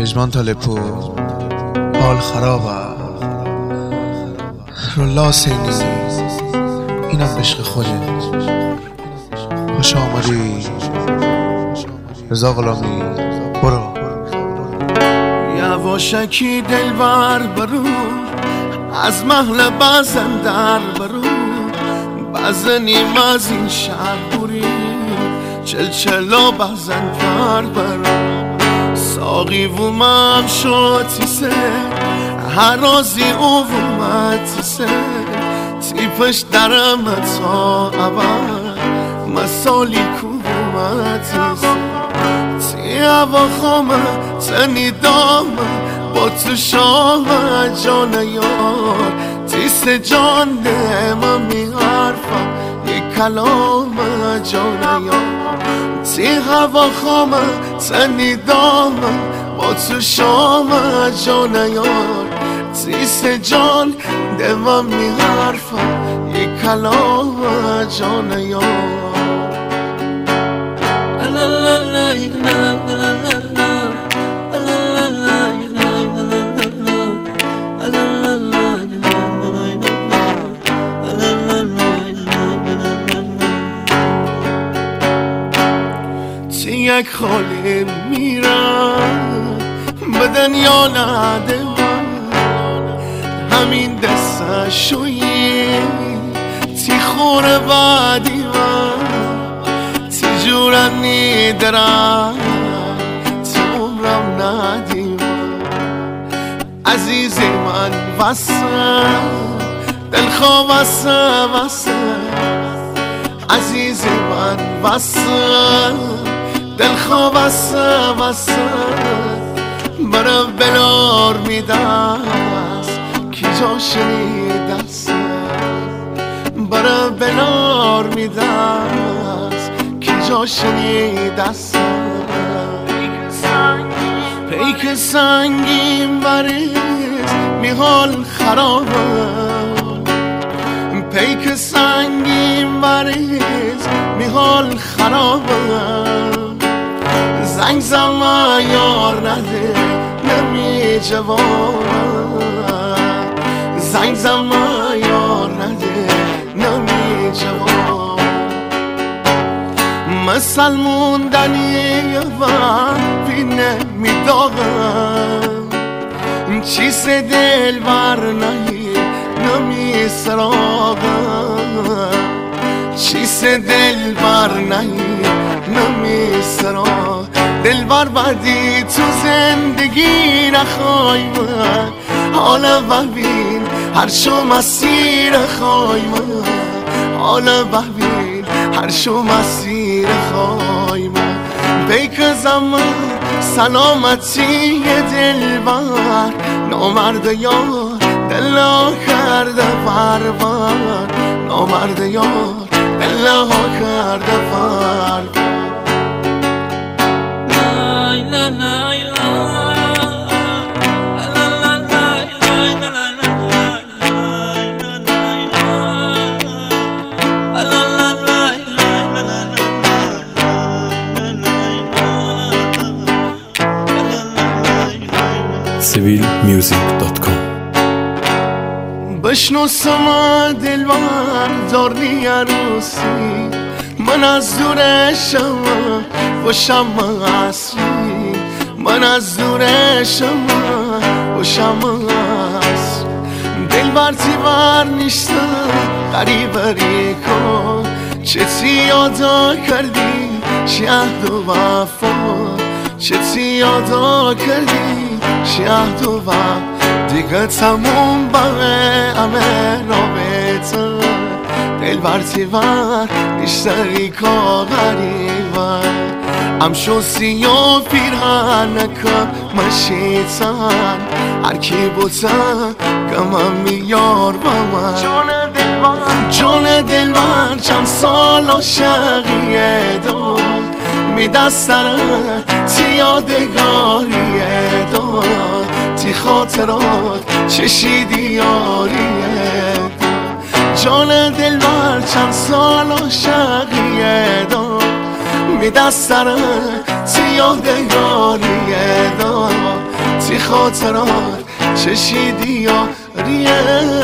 پژمان تالپور حال خرابه رولا سینی اینم عشق خودت خوش آمدی رضا غلامی برو یواشکی دلبر برو از محل بزن در برو بزنیم از این شهر بوری چلچلا بزن پر برو ساقی ومم شد تیسه هر رازی او ومد تیسه تیپش درم تا ابد مسالی کو ومد تیسه تی هوا خامه تنی دامه با تو شامه جان یار تیسه جان نمه می حرفم یک کلامه جان یار تی هوا خامه تنی دامه با تو شامه جان یار تیسه جان نمه می حرفم یک کلامه جان یار یک خالی میرم به دنیا نده همین دسته شویی تی خوره بعدی من تی جورم نیدرم تی عمرم ندی من عزیز من وسم دلخواه وسم عزیز من وسم دلخواه وسم برا بلار میدست کی جا شنیدست برا بلار میدست کی جا شنیدست پیک سنگین بریز میحال خرابه پیک سنگین بریز میحال خرابه زنگ زمان یار نده نمی جواب زنگ زمان یار نده نمی جواب مثل موندنی و بینه می داغم چیز دل بر نهی نمی سراغم چیز دل بر نهی نمی سراغ دل بر بدی تو زندگی نخوای من حالا ببین هر شو مسیر خوای من حالا ببین هر شو مسیر خوای من پیک زمان سلامتی دل بر نامرد یار دلا کرده پرور نامرد یار دلا کرده پرور civilmusic.com بشنو سما دلبر داری عروسی من از دورشم باشم اصلی من از دورشم باشم اصلی دلبر تیبر نیستم غریبری کن چه تی یادا کردی شهد و وفا چه تی یادا کردی شهد و وفا دیگه تموم بقه همه رابطه دلبر تیبر نیشتری کا غریبه امشو سیاه پیرهنکم مشیتن هر کی بودن کمم میار با من جون دلبر چند سال عاشقیه داد میدستره تی یادگاریه داد تی خاطرات چشیدی یاریه جان دلبر چند سال عاشقیه داد میدستره تی یادگاریه داد خاطرات چشیدی یاریه